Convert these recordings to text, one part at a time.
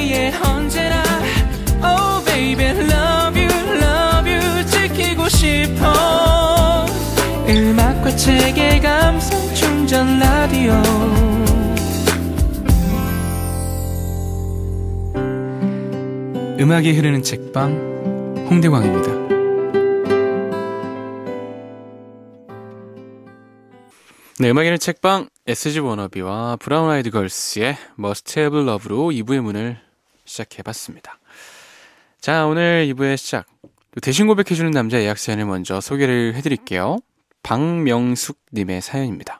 위해 언제나 Oh baby love you 지키고 싶어 음악과 책의 감성 충전 라디오 음악이 흐르는 책방 홍대광입니다. 네, 음악이 흐르는 책방 SG 워너비와 브라운 아이드 걸스의 Must Have Love로 2부의 문을 시작해봤습니다. 자, 오늘 2부의 시작 대신 고백해주는 남자 예약 사연을 먼저 소개를 해드릴게요. 박명숙님의 사연입니다.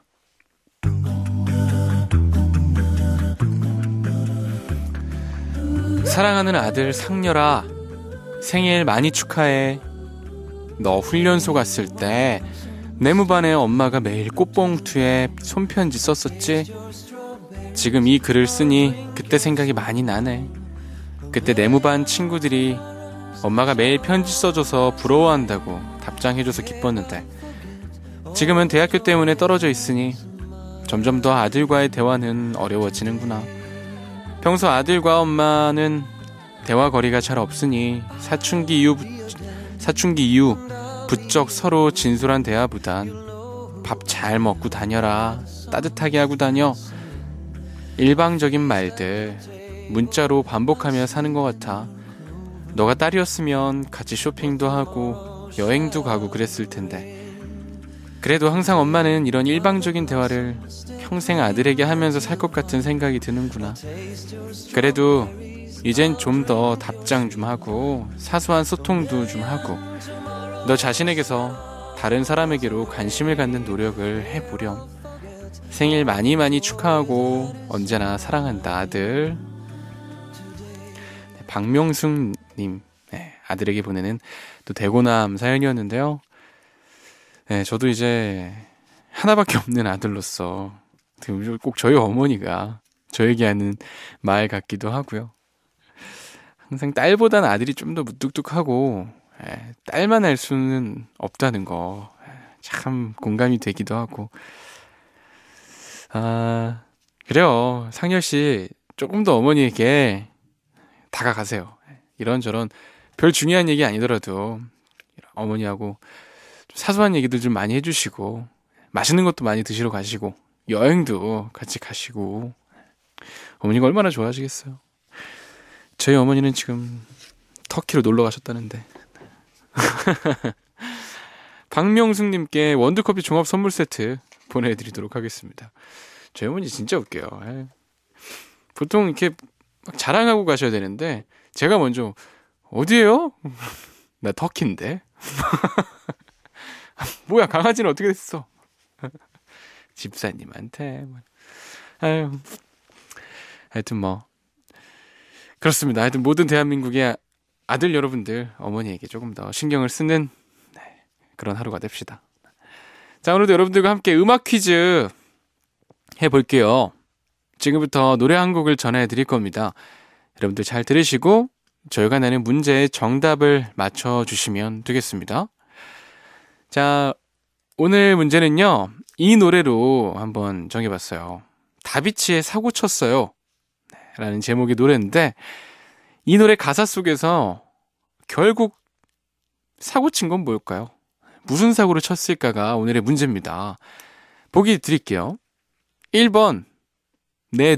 사랑하는 아들 상렬아, 생일 많이 축하해. 너 훈련소 갔을 때 내무반에 엄마가 매일 꽃봉투에 손편지 썼었지? 지금 이 글을 쓰니 그때 생각이 많이 나네. 그때 내무반 친구들이 엄마가 매일 편지 써줘서 부러워한다고 답장해줘서 기뻤는데 지금은 대학교 때문에 떨어져 있으니 점점 더 아들과의 대화는 어려워지는구나. 평소 아들과 엄마는 대화 거리가 잘 없으니 사춘기 이후 부쩍 서로 진솔한 대화보단 밥 잘 먹고 다녀라, 따뜻하게 하고 다녀, 일방적인 말들 문자로 반복하며 사는 것 같아. 너가 딸이었으면 같이 쇼핑도 하고 여행도 가고 그랬을 텐데 그래도 항상 엄마는 이런 일방적인 대화를 평생 아들에게 하면서 살 것 같은 생각이 드는구나. 그래도 이젠 좀 더 답장 좀 하고 사소한 소통도 좀 하고 너 자신에게서 다른 사람에게로 관심을 갖는 노력을 해보렴. 생일 많이 많이 축하하고 언제나 사랑한다 아들. 박명숙님, 네, 아들에게 보내는 또 대고남 사연이었는데요. 네, 저도 이제 하나밖에 없는 아들로서 꼭 저희 어머니가 저에게 하는 말 같기도 하고요. 항상 딸보다는 아들이 좀 더 무뚝뚝하고 딸만 할 수는 없다는 거 참 공감이 되기도 하고. 아, 그래요. 상렬씨 조금 더 어머니에게 다가가세요. 이런저런 별 중요한 얘기 아니더라도 어머니하고 사소한 얘기들 좀 많이 해주시고 맛있는 것도 많이 드시러 가시고 여행도 같이 가시고. 어머니가 얼마나 좋아하시겠어요. 저희 어머니는 지금 터키로 놀러 가셨다는데. 박명숙님께 원두커피 종합 선물 세트 보내드리도록 하겠습니다. 저희 어머니 진짜 웃겨요. 보통 이렇게 막 자랑하고 가셔야 되는데 제가 먼저 어디에요? 나 터키인데. 뭐야, 강아지는 어떻게 됐어? 집사님한테. 아유, 하여튼 뭐 그렇습니다. 하여튼 모든 대한민국의 아들 여러분들 어머니에게 조금 더 신경을 쓰는 그런 하루가 됩시다. 자, 오늘도 여러분들과 함께 음악 퀴즈 해볼게요. 지금부터 노래 한 곡을 전해드릴 겁니다. 여러분들 잘 들으시고 저희가 내는 문제의 정답을 맞춰주시면 되겠습니다. 자, 오늘 문제는요, 이 노래로 한번 정해봤어요. 다비치의 사고 쳤어요 라는 제목의 노래인데 이 노래 가사 속에서 결국 사고 친 건 뭘까요? 무슨 사고를 쳤을까가 오늘의 문제입니다. 보기 드릴게요. 1번 내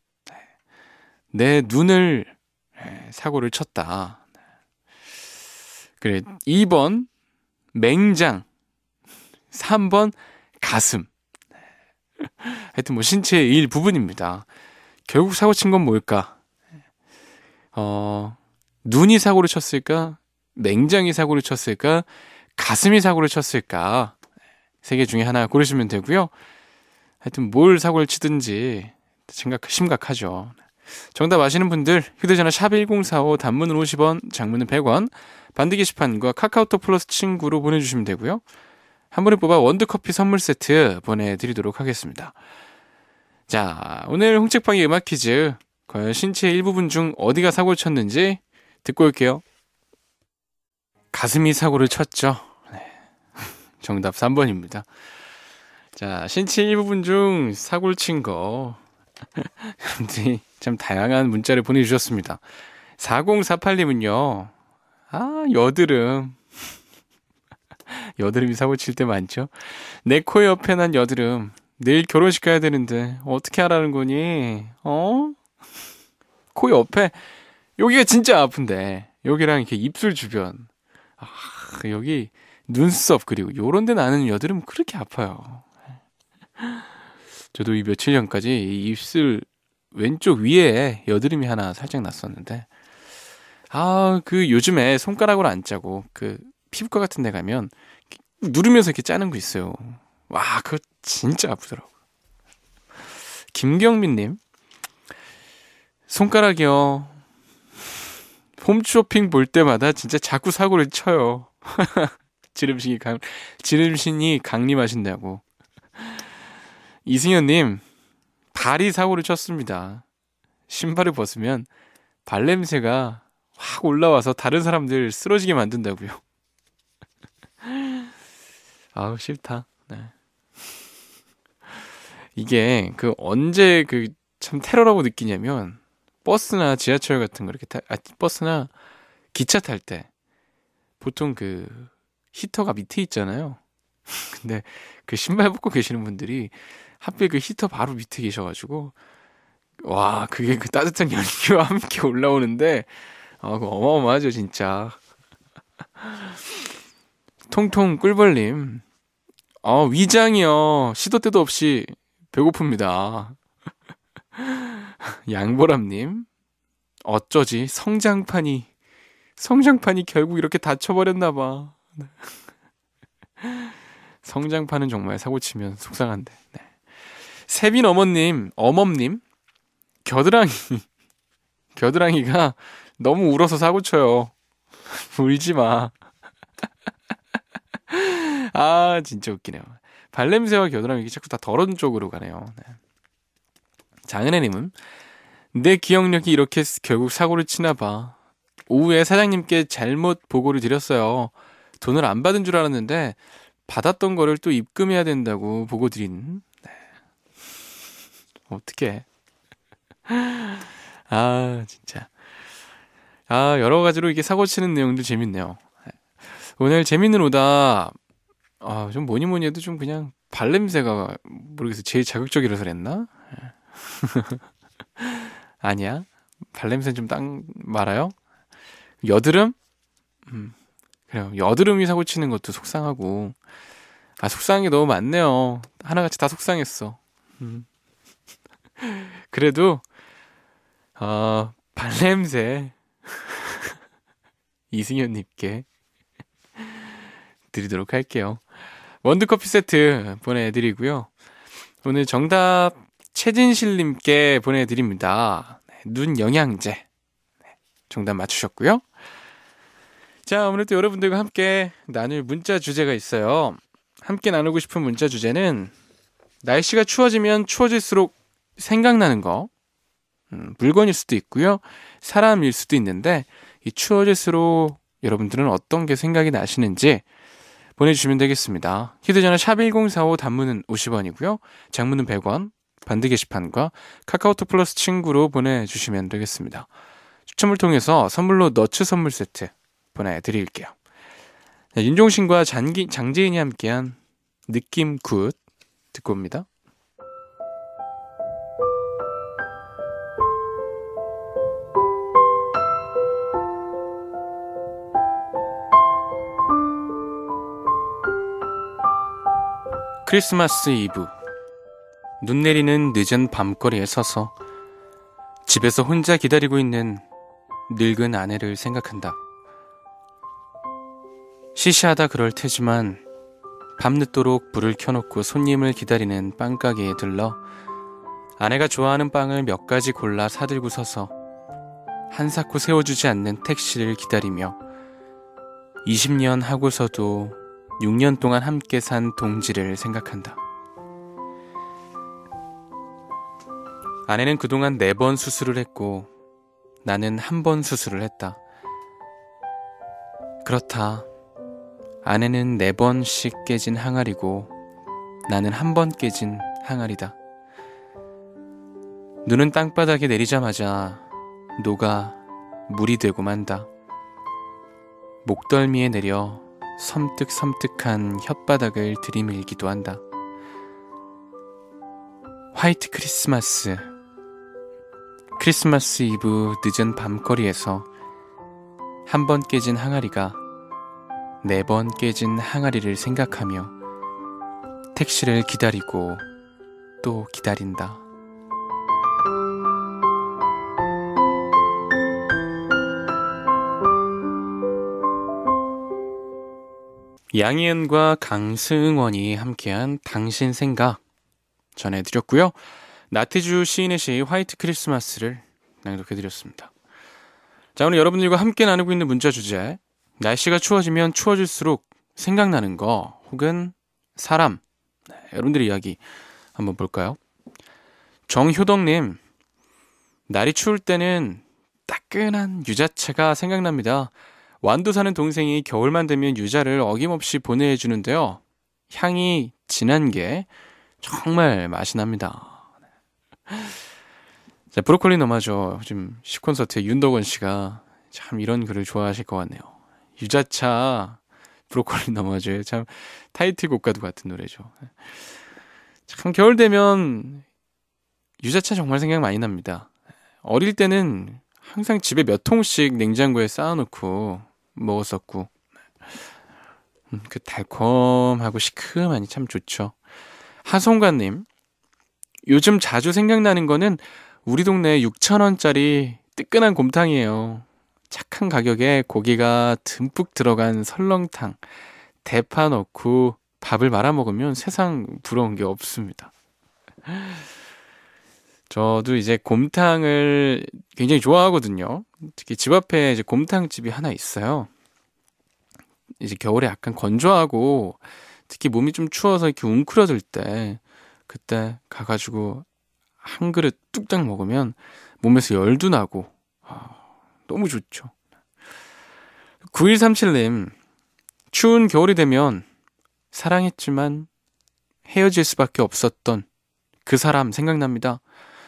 눈을 사고를 쳤다. 그래. 2번 맹장, 3번 가슴. 하여튼 뭐 신체의 일부분입니다. 결국 사고 친 건 뭘까? 눈이 사고를 쳤을까? 맹장이 사고를 쳤을까? 가슴이 사고를 쳤을까? 세 개 중에 하나 고르시면 되고요. 하여튼 뭘 사고를 치든지 심각하죠. 정답 아시는 분들 휴대전화 샵 1045 단문은 50원, 장문은 100원, 반디 게시판과 카카오톡 플러스 친구로 보내주시면 되고요. 한 분을 뽑아 원두커피 선물 세트 보내드리도록 하겠습니다. 자, 오늘 홍책방의 음악 퀴즈, 과연 신체의 일부분 중 어디가 사고를 쳤는지 듣고 올게요. 가슴이 사고를 쳤죠. 네. 정답 3번입니다. 자, 신체 일부분 중 사고를 친 거 여러분들이 참 다양한 문자를 보내주셨습니다. 4048님은요, 여드름. 여드름이 사고칠 때 많죠? 내 코 옆에 난 여드름. 내일 결혼식 가야 되는데, 어떻게 하라는 거니? 코 옆에, 여기가 진짜 아픈데, 여기랑 이렇게 입술 주변. 여기 눈썹, 그리고 요런 데 나는 여드름 그렇게 아파요. 저도 이 며칠 전까지 이 입술 왼쪽 위에 여드름이 하나 살짝 났었는데, 그 요즘에 손가락으로 안 짜고, 그 피부과 같은 데 가면, 누르면서 이렇게 짜는 거 있어요. 와, 그거 진짜 아프더라고. 김경민님, 손가락이요. 홈쇼핑 볼 때마다 진짜 자꾸 사고를 쳐요. 지름신이 강림하신다고. 이승현님, 발이 사고를 쳤습니다. 신발을 벗으면 발냄새가 확 올라와서 다른 사람들 쓰러지게 만든다고요. 아우, 싫다. 네. 이게 언제 참 테러라고 느끼냐면, 버스나 지하철 같은 거 이렇게 버스나 기차 탈 때 보통 히터가 밑에 있잖아요. 근데 신발 벗고 계시는 분들이 하필 히터 바로 밑에 계셔가지고, 와, 그게 따뜻한 연기와 함께 올라오는데, 그거 어마어마하죠, 진짜. 통통 꿀벌님, 위장이요. 시도 때도 없이 배고픕니다. 양보람님, 어쩌지? 성장판이 결국 이렇게 닫혀버렸나봐. 성장판은 정말 사고치면 속상한데. 네. 세빈 어머님, 겨드랑이가 너무 울어서 사고쳐요. 울지 마. 진짜 웃기네요. 발냄새와 겨드랑이 자꾸 다 더러운 쪽으로 가네요. 네. 장은혜님은, 내 기억력이 이렇게 결국 사고를 치나봐. 오후에 사장님께 잘못 보고를 드렸어요. 돈을 안 받은 줄 알았는데 받았던 거를 또 입금해야 된다고 보고 드린. 네. 어떡해. 진짜. 여러 가지로 이게 사고 치는 내용도 재밌네요. 오늘 재밌는 오답, 좀 뭐니 해도 좀 그냥 발냄새가 모르겠어. 제일 자극적이라서 그랬나? 아니야. 발냄새는 좀 딱 말아요. 여드름? 그래요. 여드름이 사고 치는 것도 속상하고. 속상한 게 너무 많네요. 하나같이 다 속상했어. 그래도, 발냄새. 이승현님께 드리도록 할게요. 원두커피 세트 보내드리고요. 오늘 정답 최진실님께 보내드립니다. 눈 영양제. 정답 맞추셨고요. 자, 오늘도 여러분들과 함께 나눌 문자 주제가 있어요. 함께 나누고 싶은 문자 주제는 날씨가 추워지면 추워질수록 생각나는 거, 물건일 수도 있고요. 사람일 수도 있는데, 이 추워질수록 여러분들은 어떤 게 생각이 나시는지 보내주시면 되겠습니다. 휴대전화 샵1045, 단문은 50원이고요. 장문은 100원, 반드 게시판과 카카오톡 플러스 친구로 보내주시면 되겠습니다. 추첨을 통해서 선물로 너츠 선물 세트 보내드릴게요. 네, 윤종신과 장재인이 함께한 느낌 굿 듣고 옵니다. 크리스마스 이브, 눈 내리는 늦은 밤거리에 서서 집에서 혼자 기다리고 있는 늙은 아내를 생각한다. 시시하다 그럴 테지만 밤늦도록 불을 켜놓고 손님을 기다리는 빵가게에 들러 아내가 좋아하는 빵을 몇 가지 골라 사들고 서서 한사코 세워주지 않는 택시를 기다리며 20년 하고서도 6년 동안 함께 산 동지를 생각한다. 아내는 그동안 4번 수술을 했고 나는 1번 수술을 했다. 그렇다. 아내는 4번씩 깨진 항아리고 나는 1번 깨진 항아리다. 눈은 땅바닥에 내리자마자 녹아 물이 되고 만다. 목덜미에 내려 섬뜩섬뜩한 혓바닥을 들이밀기도 한다. 화이트 크리스마스. 크리스마스 이브 늦은 밤거리에서 한 번 깨진 항아리가 4번 깨진 항아리를 생각하며 택시를 기다리고 또 기다린다. 양희은과 강승원이 함께한 당신 생각 전해드렸고요. 나태주 시인의 시 화이트 크리스마스를 낭독해드렸습니다. 자, 오늘 여러분들과 함께 나누고 있는 문자 주제, 날씨가 추워지면 추워질수록 생각나는 거 혹은 사람, 여러분들의 이야기 한번 볼까요? 정효덕님, 날이 추울 때는 따끈한 유자차가 생각납니다. 완도 사는 동생이 겨울만 되면 유자를 어김없이 보내주는데요. 향이 진한 게 정말 맛이 납니다. 자, 브로콜리 너마저 지금 시콘서트의 윤덕원 씨가 참 이런 글을 좋아하실 것 같네요. 유자차, 브로콜리 너마저 참 타이틀곡과도 같은 노래죠. 참 겨울 되면 유자차 정말 생각 많이 납니다. 어릴 때는 항상 집에 몇 통씩 냉장고에 쌓아놓고 먹었었고, 그 달콤하고 시큼하니 참 좋죠. 하송가님, 요즘 자주 생각나는 거는 우리 동네 6,000원짜리 뜨끈한 곰탕이에요. 착한 가격에 고기가 듬뿍 들어간 설렁탕, 대파 넣고 밥을 말아 먹으면 세상 부러운 게 없습니다. 저도 이제 곰탕을 굉장히 좋아하거든요. 특히 집 앞에 이제 곰탕집이 하나 있어요. 이제 겨울에 약간 건조하고 특히 몸이 좀 추워서 이렇게 웅크려질 때 그때 가가지고 한 그릇 뚝딱 먹으면 몸에서 열도 나고 너무 좋죠. 9137님, 추운 겨울이 되면 사랑했지만 헤어질 수밖에 없었던 그 사람 생각납니다.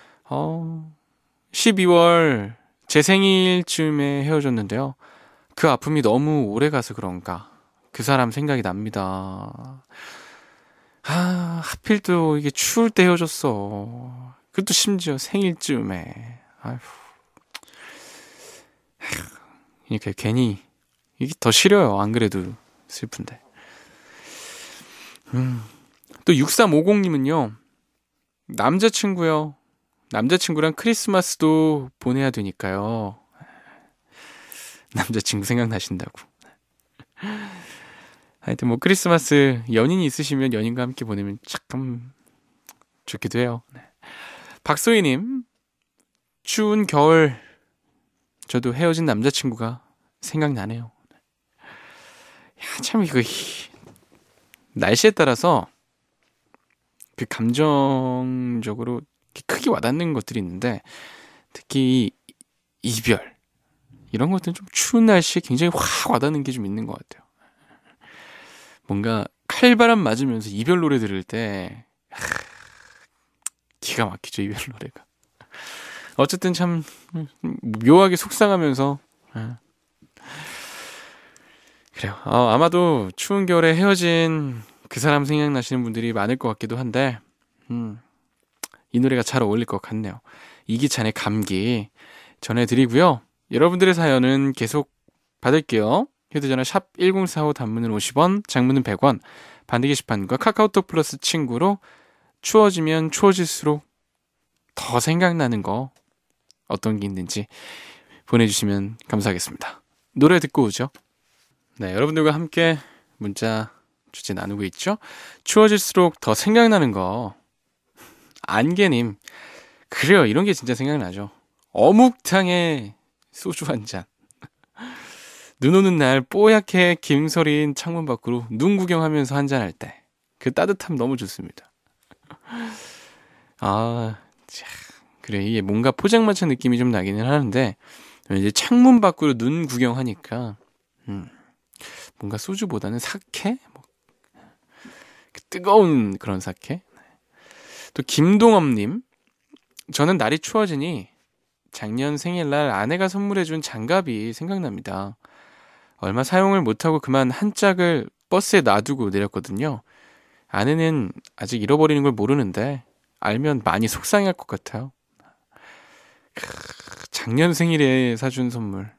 12월 제 생일쯤에 헤어졌는데요. 그 아픔이 너무 오래 가서 그런가 그 사람 생각이 납니다. 하필 또 이게 추울 때 헤어졌어. 그것도 심지어 생일쯤에. 그러니까 괜히 이게 더 싫어요. 안 그래도 슬픈데. 또 6350님은요. 남자친구요. 남자친구랑 크리스마스도 보내야 되니까요. 남자친구 생각나신다고. 하여튼 뭐 크리스마스 연인이 있으시면 연인과 함께 보내면 참 좋기도 해요. 박소희님, 추운 겨울 저도 헤어진 남자친구가 생각나네요. 참 이거 날씨에 따라서 그 감정적으로 크게 와닿는 것들이 있는데 특히 이별 이런 것들은 좀 추운 날씨에 굉장히 확 와닿는 게 좀 있는 것 같아요. 뭔가 칼바람 맞으면서 이별 노래 들을 때 기가 막히죠. 이별 노래가. 어쨌든 참 묘하게 속상하면서 그래요. 아마도 추운 겨울에 헤어진 그 사람 생각나시는 분들이 많을 것 같기도 한데 이 노래가 잘 어울릴 것 같네요. 이기찬의 감기 전해드리고요. 여러분들의 사연은 계속 받을게요. 휴대전화 샵 1045 단문은 50원, 장문은 100원, 반대 게시판과 카카오톡 플러스 친구로 추워지면 추워질수록 더 생각나는 거 어떤 게 있는지 보내주시면 감사하겠습니다. 노래 듣고 오죠. 네, 여러분들과 함께 문자 주제 나누고 있죠. 추워질수록 더 생각나는 거. 안개님, 그래요. 이런 게 진짜 생각나죠. 어묵탕에 소주 한 잔. 눈 오는 날 뽀얗게 김서린 창문 밖으로 눈 구경하면서 한잔할 때 그 따뜻함 너무 좋습니다. 그래, 이게 뭔가 포장마차 느낌이 좀 나기는 하는데 이제 창문 밖으로 눈 구경하니까 뭔가 소주보다는 사케? 뜨거운 그런 사케. 또 김동엄님, 저는 날이 추워지니 작년 생일날 아내가 선물해준 장갑이 생각납니다. 얼마 사용을 못하고 그만 한 짝을 버스에 놔두고 내렸거든요. 아내는 아직 잃어버리는 걸 모르는데 알면 많이 속상해할 것 같아요. 작년 생일에 사준 선물.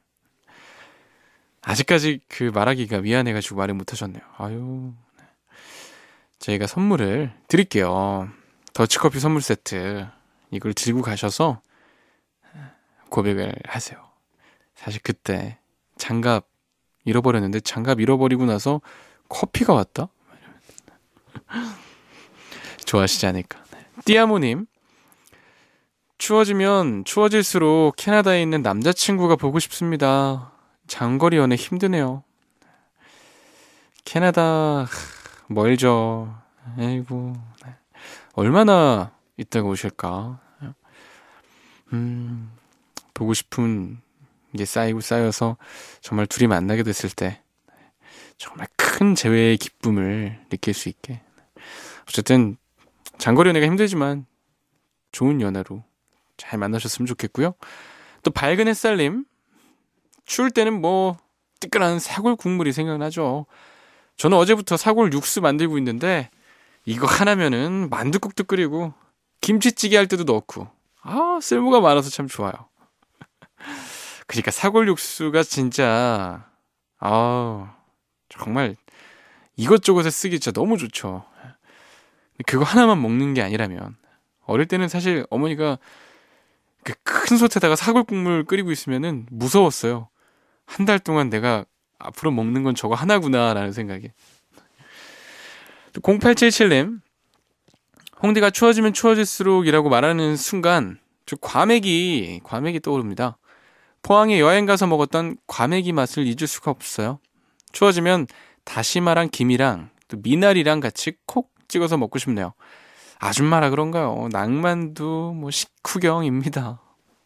아직까지 그 말하기가 미안해가지고 말을 못하셨네요. 아유, 저희가 선물을 드릴게요. 더치커피 선물 세트. 이걸 들고 가셔서 고백을 하세요. 사실 그때 장갑 잃어버렸는데 장갑 잃어버리고 나서 커피가 왔다? 좋아하시지 않을까. 띠아모님, 추워지면 추워질수록 캐나다에 있는 남자친구가 보고 싶습니다. 장거리 연애 힘드네요. 캐나다 멀죠. 아이고, 얼마나 있다가 오실까. 보고 싶은 게 쌓여서 정말 둘이 만나게 됐을 때 정말 큰 재회의 기쁨을 느낄 수 있게. 어쨌든 장거리 연애가 힘들지만 좋은 연애로 잘 만나셨으면 좋겠고요. 또 밝은 햇살님, 추울 때는 뭐 뜨끈한 사골 국물이 생각나죠. 저는 어제부터 사골 육수 만들고 있는데 이거 하나면은 만둣국도 끓이고 김치찌개 할 때도 넣고 쓸모가 많아서 참 좋아요. 그러니까 사골 육수가 진짜 정말 이것저것에 쓰기 진짜 너무 좋죠. 그거 하나만 먹는 게 아니라면, 어릴 때는 사실 어머니가 그 큰 솥에다가 사골 국물 끓이고 있으면은 무서웠어요. 한 달 동안 내가 앞으로 먹는 건 저거 하나구나 라는 생각에. 0877님, 홍대가 추워지면 추워질수록 이라고 말하는 순간 저 과메기 떠오릅니다. 포항에 여행 가서 먹었던 과메기 맛을 잊을 수가 없어요. 추워지면 다시마랑 김이랑 또 미나리랑 같이 콕 찍어서 먹고 싶네요. 아줌마라 그런가요? 낭만도 뭐 식후경입니다.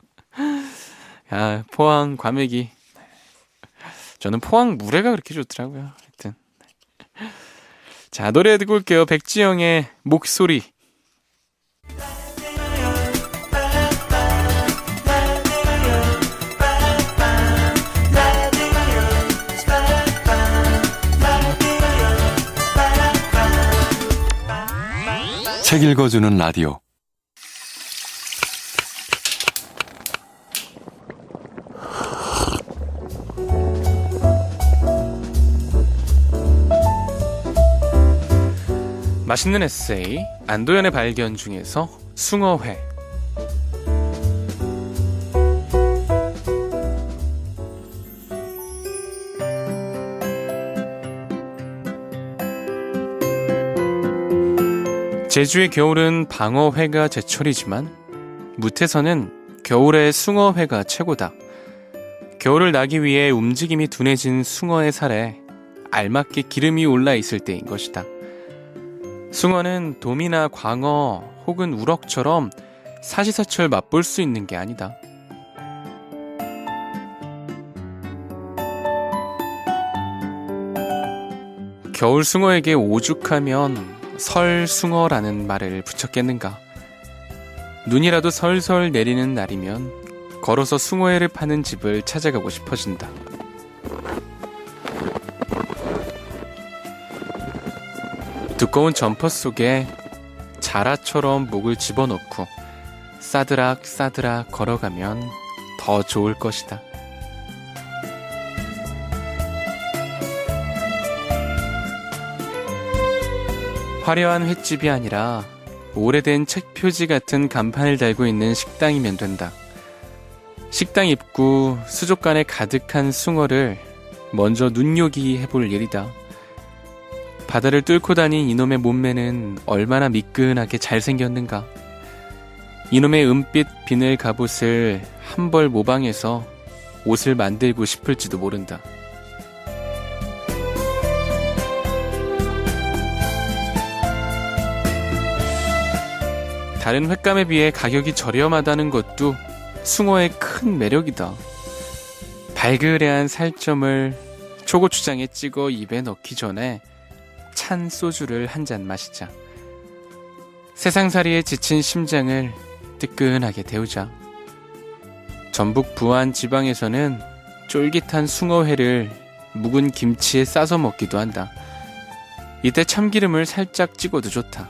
포항 과메기. 저는 포항 물회가 그렇게 좋더라고요. 하여튼. 자, 노래 듣고 올게요. 백지영의 목소리. 책 읽어주는 라디오. 맛있는 에세이 안도현의 발견 중에서 숭어회. 제주의 겨울은 방어회가 제철이지만 무태서는 겨울에 숭어회가 최고다. 겨울을 나기 위해 움직임이 둔해진 숭어의 살에 알맞게 기름이 올라 있을 때인 것이다. 숭어는 돔이나 광어 혹은 우럭처럼 사시사철 맛볼 수 있는 게 아니다. 겨울 숭어에게 오죽하면 설숭어라는 말을 붙였겠는가. 눈이라도 설설 내리는 날이면 걸어서 숭어회를 파는 집을 찾아가고 싶어진다. 두꺼운 점퍼 속에 자라처럼 목을 집어넣고 싸드락 걸어가면 더 좋을 것이다. 화려한 횟집이 아니라 오래된 책 표지 같은 간판을 달고 있는 식당이면 된다. 식당 입구 수족관에 가득한 숭어를 먼저 눈요기 해볼 일이다. 바다를 뚫고 다닌 이놈의 몸매는 얼마나 미끈하게 잘생겼는가. 이놈의 은빛 비늘 갑옷을 한 벌 모방해서 옷을 만들고 싶을지도 모른다. 다른 횟감에 비해 가격이 저렴하다는 것도 숭어의 큰 매력이다. 발그레한 살점을 초고추장에 찍어 입에 넣기 전에 찬 소주를 한 잔 마시자. 세상살이에 지친 심장을 뜨끈하게 데우자. 전북 부안 지방에서는 쫄깃한 숭어회를 묵은 김치에 싸서 먹기도 한다. 이때 참기름을 살짝 찍어도 좋다.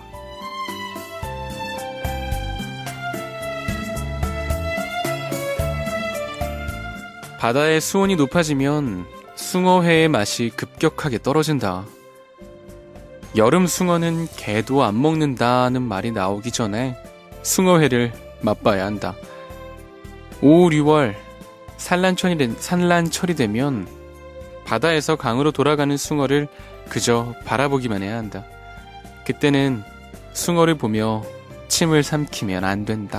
바다의 수온이 높아지면 숭어회의 맛이 급격하게 떨어진다. 여름 숭어는 개도 안 먹는다는 말이 나오기 전에 숭어회를 맛봐야 한다. 5, 6월 산란철이 되면 바다에서 강으로 돌아가는 숭어를 그저 바라보기만 해야 한다. 그때는 숭어를 보며 침을 삼키면 안 된다.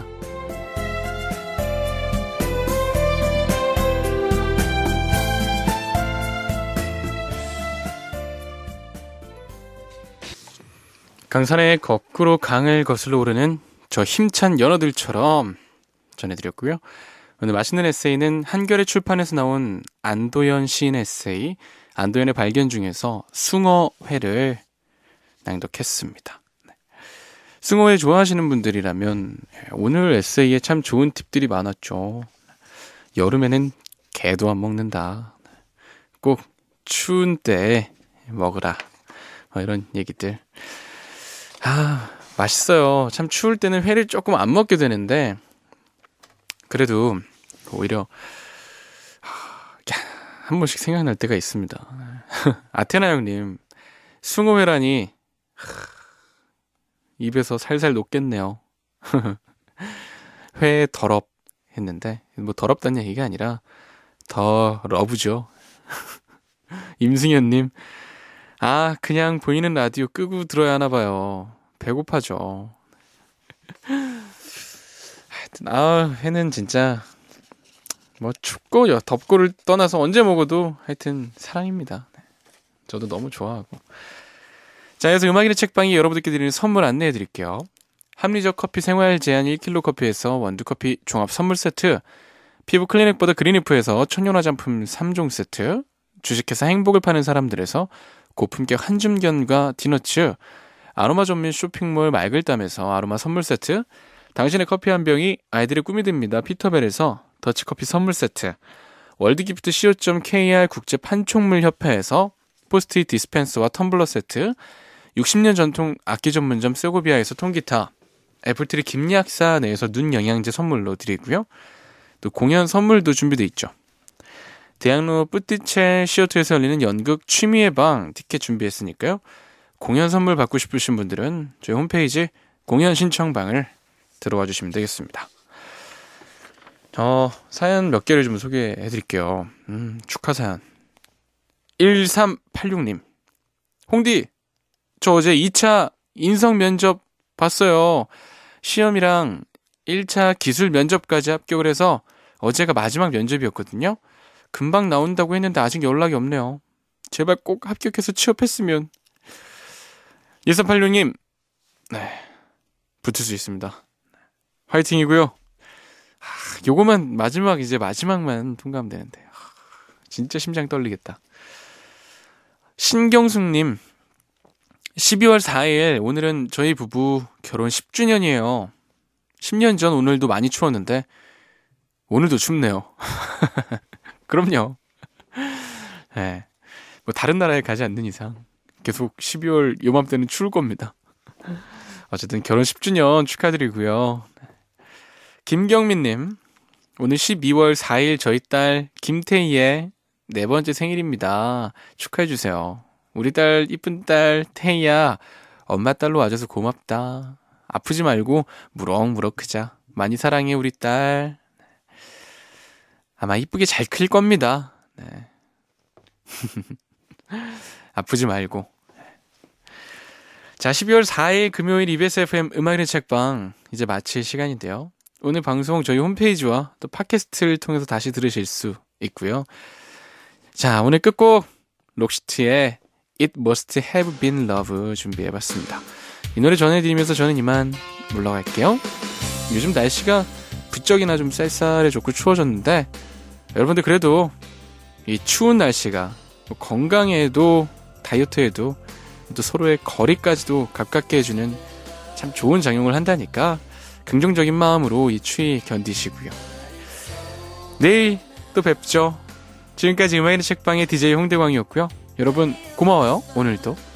강산의 거꾸로 강을 거슬러 오르는 저 힘찬 연어들처럼 전해드렸고요. 오늘 맛있는 에세이는 한겨레 출판에서 나온 안도현 시인 에세이 안도현의 발견 중에서 숭어회를 낭독했습니다. 숭어회 좋아하시는 분들이라면 오늘 에세이에 참 좋은 팁들이 많았죠. 여름에는 개도 안 먹는다. 꼭 추운 때에 먹으라. 이런 얘기들. 맛있어요. 참 추울 때는 회를 조금 안 먹게 되는데 그래도 오히려 한 번씩 생각날 때가 있습니다. 아테나 형님, 숭어회라니 입에서 살살 녹겠네요. 회 더럽 했는데 뭐 더럽다는 얘기가 아니라 더 러브죠. 임승현님, 그냥 보이는 라디오 끄고 들어야 하나 봐요. 배고파져. 하여튼 회는 진짜 뭐 춥고 덥고를 떠나서 언제 먹어도 하여튼 사랑입니다. 저도 너무 좋아하고. 자, 그래서 음악인의 책방이 여러분들께 드리는 선물 안내해 드릴게요. 합리적 커피 생활 제한 1kg 커피에서 원두커피 종합 선물 세트, 피부 클리닉보다 그린리프에서 천연 화장품 3종 세트, 주식회사 행복을 파는 사람들에서 고품격 한줌견과 디너츠, 아로마 전문 쇼핑몰 맑을담에서 아로마 선물 세트, 당신의 커피 한 병이 아이들의 꿈이 됩니다. 피터벨에서 더치커피 선물 세트, 월드기프트 co.kr 국제 판촉물 협회에서 포스트잇 디스펜서와 텀블러 세트, 60년 전통 악기 전문점 세고비아에서 통기타, 애플트리 김약사 내에서 눈 영양제 선물로 드리고요. 또 공연 선물도 준비되어 있죠. 대학로 뿌띠체 시어터에서 열리는 연극 취미의 방 티켓 준비했으니까요. 공연 선물 받고 싶으신 분들은 저희 홈페이지 공연 신청방을 들어와 주시면 되겠습니다. 사연 몇 개를 좀 소개해 드릴게요. 축하 사연. 1386님. 홍디, 저 어제 2차 인성 면접 봤어요. 시험이랑 1차 기술 면접까지 합격을 해서 어제가 마지막 면접이었거든요. 금방 나온다고 했는데 아직 연락이 없네요. 제발 꼭 합격해서 취업했으면. 1386님, 네, 붙을 수 있습니다. 화이팅이고요. 요거만 마지막만 통과하면 되는데 진짜 심장 떨리겠다. 신경숙님, 12월 4일 오늘은 저희 부부 결혼 10주년이에요. 10년 전 오늘도 많이 추웠는데 오늘도 춥네요. 그럼요. 네, 뭐 다른 나라에 가지 않는 이상 계속 12월 요맘때는 추울 겁니다. 어쨌든 결혼 10주년 축하드리고요. 김경민님, 오늘 12월 4일 저희 딸 김태희의 4번째 생일입니다. 축하해주세요. 우리 딸 이쁜 딸 태희야, 엄마 딸로 와줘서 고맙다. 아프지 말고 무럭무럭 크자. 많이 사랑해 우리 딸. 아마 이쁘게 잘 클 겁니다. 네. 아프지 말고. 자, 12월 4일 금요일 EBS FM 음악의 책방 이제 마칠 시간인데요. 오늘 방송 저희 홈페이지와 또 팟캐스트를 통해서 다시 들으실 수 있고요. 자, 오늘 끝곡 록시트의 It Must Have Been Love 준비해봤습니다. 이 노래 전해드리면서 저는 이만 물러갈게요. 요즘 날씨가 부쩍이나 좀 쌀쌀해졌고 추워졌는데 여러분들 그래도 이 추운 날씨가 건강에도 다이어트에도 또 서로의 거리까지도 가깝게 해주는 참 좋은 작용을 한다니까 긍정적인 마음으로 이 추위 견디시고요. 내일 또 뵙죠. 지금까지 음악의 책방의 DJ 홍대광이었고요. 여러분 고마워요. 오늘도